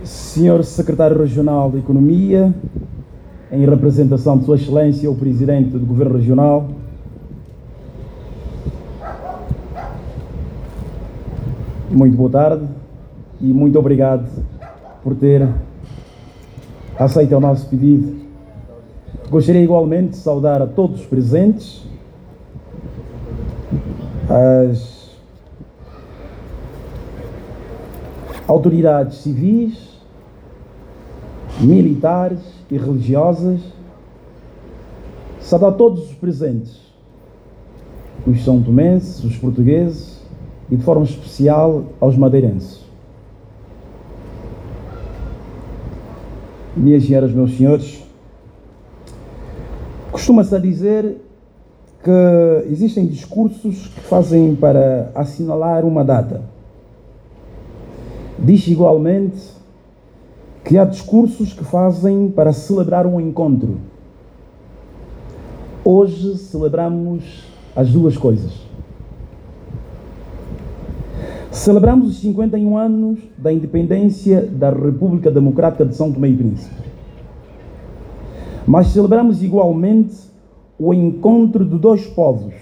Senhor Secretário Regional de Economia, em representação de Sua Excelência, o Presidente do Governo Regional, muito boa tarde e muito obrigado por ter aceito o nosso pedido. Gostaria igualmente de saudar a todos os presentes, as autoridades civis, militares e religiosas, saudar todos os presentes, os são tomenses, os portugueses e de forma especial aos madeirenses. Minhas senhoras, meus senhores, costuma-se a dizer que existem discursos que fazem para assinalar uma data. Diz igualmente que há discursos que fazem para celebrar um encontro. Hoje celebramos as duas coisas. Celebramos os 51 anos da independência da República Democrática de São Tomé e Príncipe. Mas celebramos igualmente o encontro de dois povos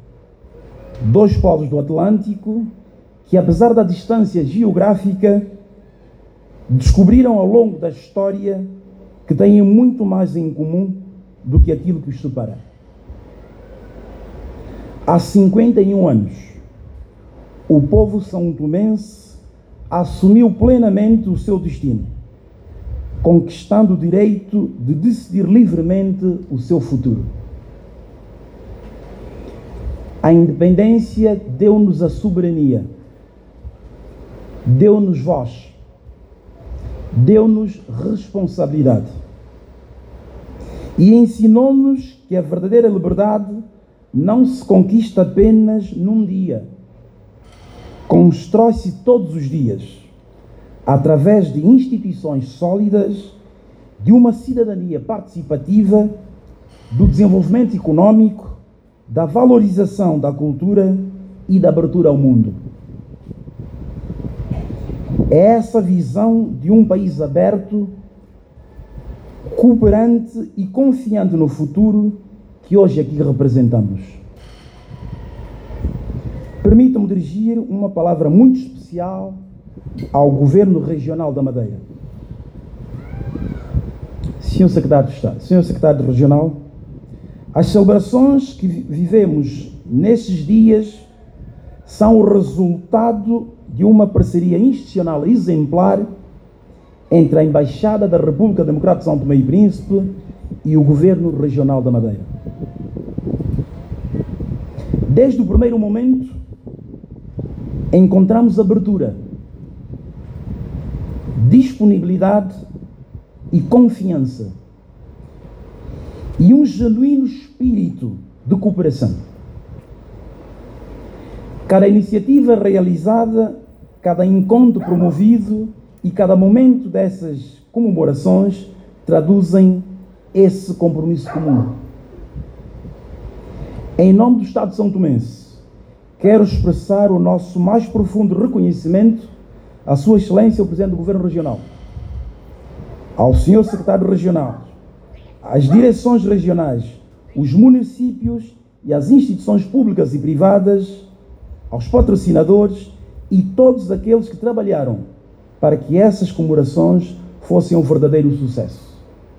do Atlântico que, apesar da distância geográfica, descobriram ao longo da história que têm muito mais em comum do que aquilo que os separa. Há 51 anos, o povo são tomense assumiu plenamente o seu destino, conquistando o direito de decidir livremente o seu futuro. A independência deu-nos a soberania, deu-nos voz, deu-nos responsabilidade e ensinou-nos que a verdadeira liberdade não se conquista apenas num dia, constrói-se todos os dias, através de instituições sólidas, de uma cidadania participativa, do desenvolvimento económico, da valorização da cultura e da abertura ao mundo. É essa visão de um país aberto, cooperante e confiante no futuro que hoje aqui representamos. Permitam-me dirigir uma palavra muito especial ao Governo Regional da Madeira. Senhor Secretário de Estado, Senhor Secretário Regional, as celebrações que vivemos nesses dias são o resultado de uma parceria institucional exemplar entre a Embaixada da República Democrática de São Tomé e Príncipe e o Governo Regional da Madeira. Desde o primeiro momento, encontramos abertura, disponibilidade e confiança e um genuíno espírito de cooperação. Cada iniciativa realizada, cada encontro promovido e cada momento dessas comemorações traduzem esse compromisso comum. Em nome do Estado de São Tomense, quero expressar o nosso mais profundo reconhecimento à Sua Excelência, o Presidente do Governo Regional, ao Senhor Secretário Regional, às direções regionais, os municípios e as instituições públicas e privadas, aos patrocinadores e todos aqueles que trabalharam para que essas comemorações fossem um verdadeiro sucesso.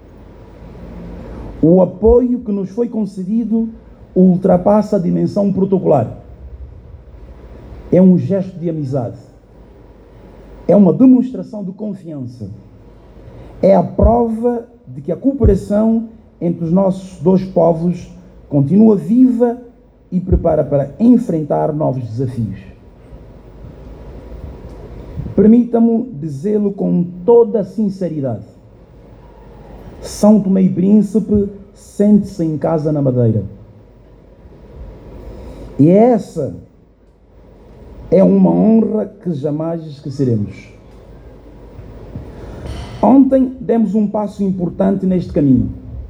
O apoio que nos foi concedido ultrapassa a dimensão protocolar. É um gesto de amizade. É uma demonstração de confiança. É a prova de que a cooperação entre os nossos dois povos continua viva e prepara para enfrentar novos desafios. Permita-me dizê-lo com toda a sinceridade. São Tomé e Príncipe sente-se em casa na Madeira. E essa é uma honra que jamais esqueceremos. Ontem demos um passo importante neste caminho.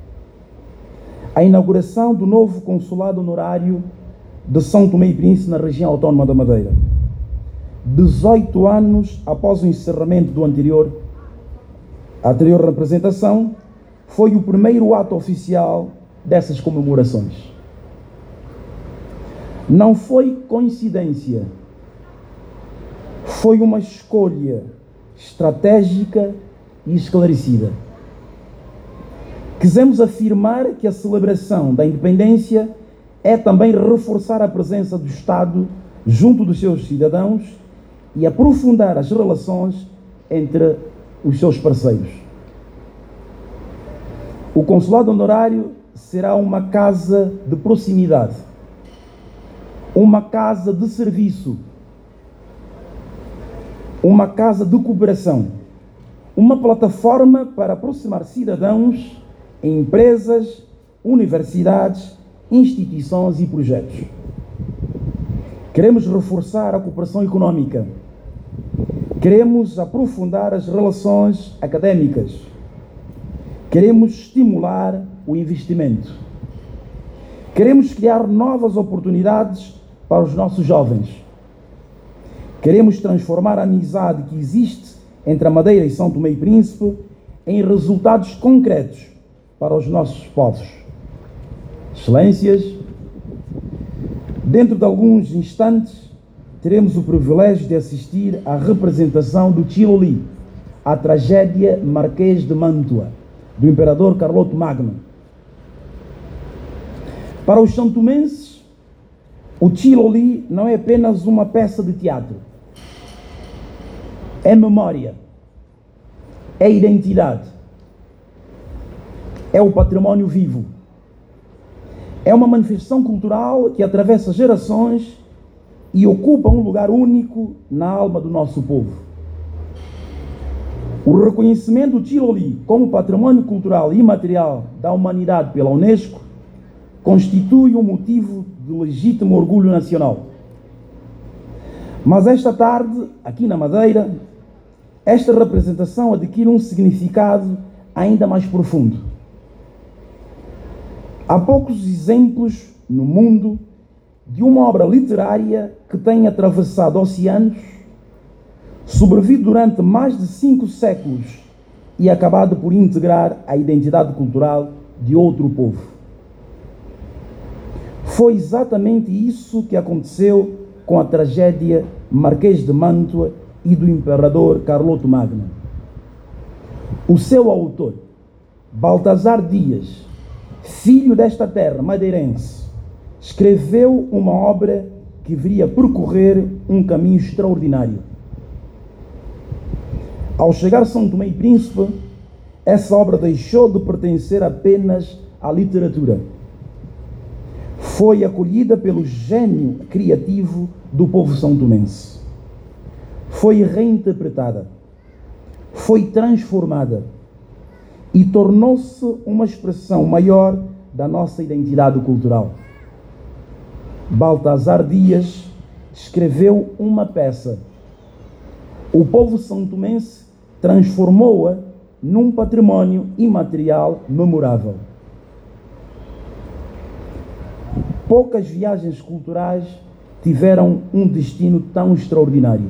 A inauguração do novo consulado honorário de São Tomé e Príncipe na região autónoma da Madeira. 18 anos após o encerramento do anterior, A anterior representação foi o primeiro ato oficial dessas comemorações. Não foi coincidência, foi uma escolha estratégica e esclarecida. Quisemos afirmar que a celebração da independência é também reforçar a presença do Estado junto dos seus cidadãos e aprofundar as relações entre os seus parceiros. O consulado honorário será uma casa de proximidade, uma casa de serviço, uma casa de cooperação, uma plataforma para aproximar cidadãos, empresas, universidades, instituições e projetos. Queremos reforçar a cooperação econômica, queremos aprofundar as relações académicas, queremos estimular o investimento, queremos criar novas oportunidades para os nossos jovens, queremos transformar a amizade que existe entre a Madeira e São Tomé e Príncipe em resultados concretos para os nossos povos. Excelências, dentro de alguns instantes teremos o privilégio de assistir à representação do Chiloli, a tragédia Marquês de Mantua, do Imperador Carloto Magno. Para os santomenses, o Chiloli não é apenas uma peça de teatro, é memória, é identidade, é o património vivo. É uma manifestação cultural que atravessa gerações e ocupa um lugar único na alma do nosso povo. O reconhecimento do Chiloli como património cultural e imaterial da humanidade pela Unesco constitui um motivo de legítimo orgulho nacional. Mas esta tarde, aqui na Madeira, esta representação adquire um significado ainda mais profundo. Há poucos exemplos no mundo de uma obra literária que tenha atravessado oceanos, sobrevivido durante mais de 5 séculos e acabado por integrar a identidade cultural de outro povo. Foi exatamente isso que aconteceu com a tragédia Marquês de Mantua e do Imperador Carloto Magno. O seu autor, Baltazar Dias, filho desta terra madeirense, escreveu uma obra que viria percorrer um caminho extraordinário. Ao chegar a São Tomé e Príncipe, essa obra deixou de pertencer apenas à literatura. Foi acolhida pelo gênio criativo do povo são-tomense. Foi reinterpretada, foi transformada e tornou-se uma expressão maior da nossa identidade cultural. Baltazar Dias escreveu uma peça. O povo são-tomense transformou-a num património imaterial memorável. Poucas viagens culturais tiveram um destino tão extraordinário.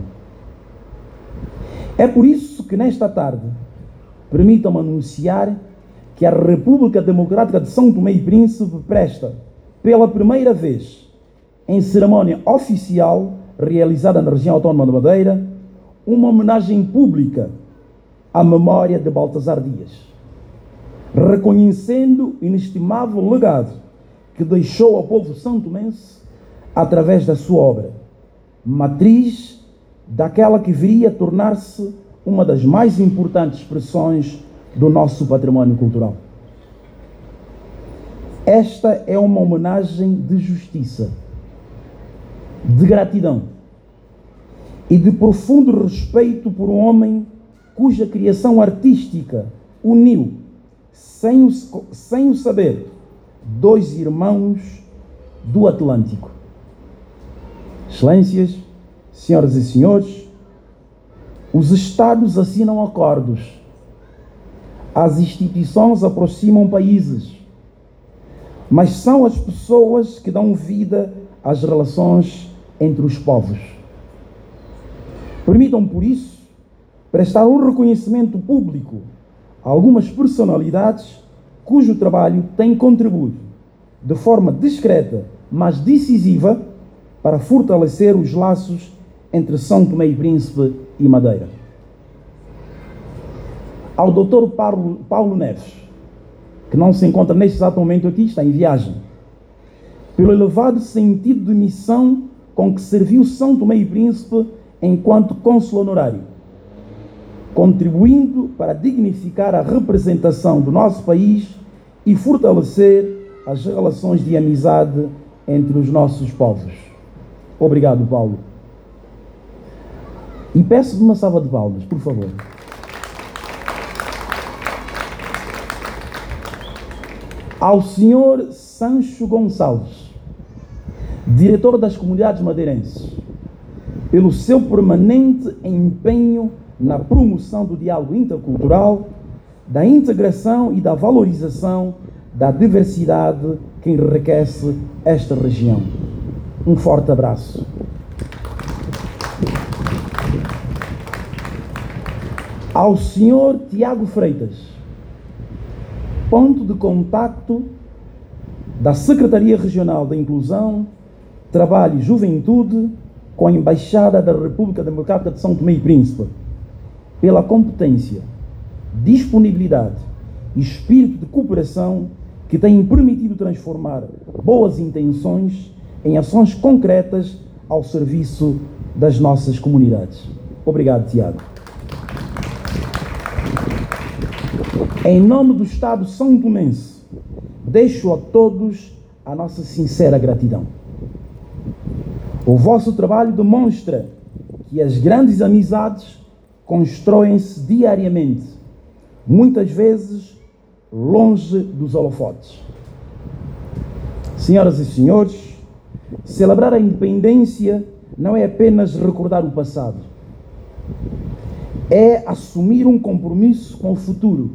É por isso que nesta tarde permitam-me anunciar que a República Democrática de São Tomé e Príncipe presta, pela primeira vez, em cerimónia oficial realizada na região autónoma de Madeira, uma homenagem pública à memória de Baltazar Dias, reconhecendo o inestimável legado que deixou ao povo santomense através da sua obra, matriz daquela que viria a tornar-se uma das mais importantes expressões do nosso património cultural. Esta é uma homenagem de justiça, de gratidão e de profundo respeito por um homem cuja criação artística uniu, sem o saber, 2 irmãos do Atlântico. Excelências, senhoras e senhores, os Estados assinam acordos, as instituições aproximam países, mas são as pessoas que dão vida às relações entre os povos. Permitam, por isso, prestar um reconhecimento público algumas personalidades cujo trabalho tem contribuído de forma discreta, mas decisiva, para fortalecer os laços entre São Tomé e Príncipe e Madeira. Ao Dr. Paulo Neves, que não se encontra neste exato momento aqui, está em viagem, pelo elevado sentido de missão com que serviu São Tomé e Príncipe enquanto cônsul honorário, contribuindo para dignificar a representação do nosso país e fortalecer as relações de amizade entre os nossos povos. Obrigado, Paulo. E peço uma salva de palmas, por favor. Ao Sr. Sancho Gonçalves, diretor das comunidades madeirenses, pelo seu permanente empenho na promoção do diálogo intercultural, da integração e da valorização da diversidade que enriquece esta região. Um forte abraço. Ao Sr. Tiago Freitas, ponto de contacto da Secretaria Regional da Inclusão, Trabalho e Juventude com a Embaixada da República Democrática de São Tomé e Príncipe, pela competência, disponibilidade e espírito de cooperação que têm permitido transformar boas intenções em ações concretas ao serviço das nossas comunidades. Obrigado, Tiago. Em nome do Estado São Tomense, deixo a todos a nossa sincera gratidão. O vosso trabalho demonstra que as grandes amizades constroem-se diariamente, muitas vezes longe dos holofotes. Senhoras e senhores, celebrar a independência não é apenas recordar o passado, é assumir um compromisso com o futuro.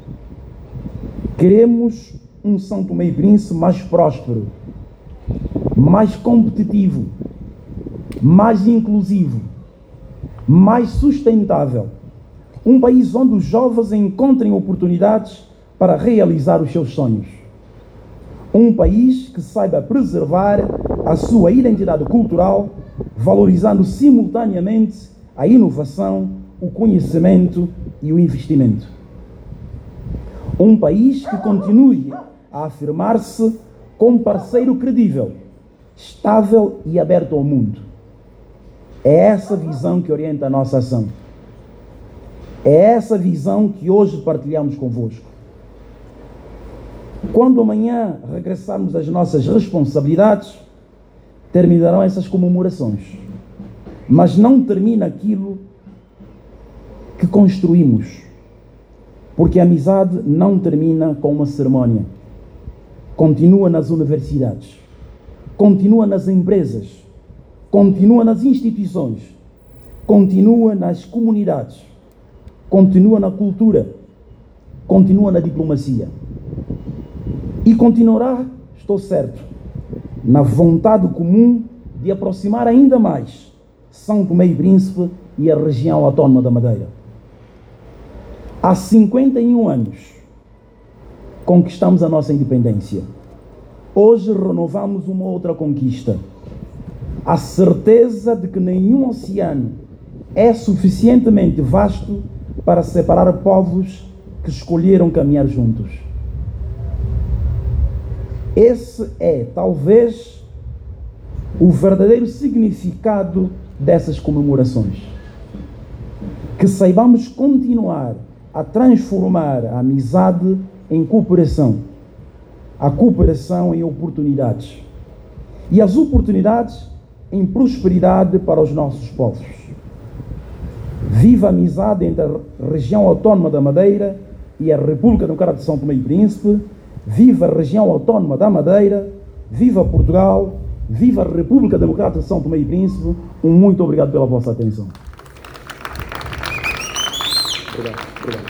Queremos um São Tomé e Príncipe mais próspero, mais competitivo, mais inclusivo, mais sustentável. Um país onde os jovens encontrem oportunidades para realizar os seus sonhos. Um país que saiba preservar a sua identidade cultural, valorizando simultaneamente a inovação, o conhecimento e o investimento. Um país que continue a afirmar-se como parceiro credível, estável e aberto ao mundo. É essa visão que orienta a nossa ação. É essa visão que hoje partilhamos convosco. Quando amanhã regressarmos às nossas responsabilidades, terminarão essas comemorações. Mas não termina aquilo que construímos. Porque a amizade não termina com uma cerimónia. Continua nas universidades, continua nas empresas, continua nas instituições, continua nas comunidades, continua na cultura, continua na diplomacia. E continuará, estou certo, na vontade comum de aproximar ainda mais São Tomé e Príncipe e a região autónoma da Madeira. Há 51 anos conquistamos a nossa independência. Hoje renovamos uma outra conquista. A certeza de que nenhum oceano é suficientemente vasto para separar povos que escolheram caminhar juntos. Esse é, talvez, o verdadeiro significado dessas comemorações. Que saibamos continuar a transformar a amizade em cooperação, a cooperação em oportunidades e as oportunidades em prosperidade para os nossos povos. Viva a amizade entre a região autónoma da Madeira e a República Democrática de São Tomé e Príncipe. Viva a região autónoma da Madeira. Viva Portugal. Viva a República Democrática de São Tomé e Príncipe. Muito obrigado pela vossa atenção. Obrigado.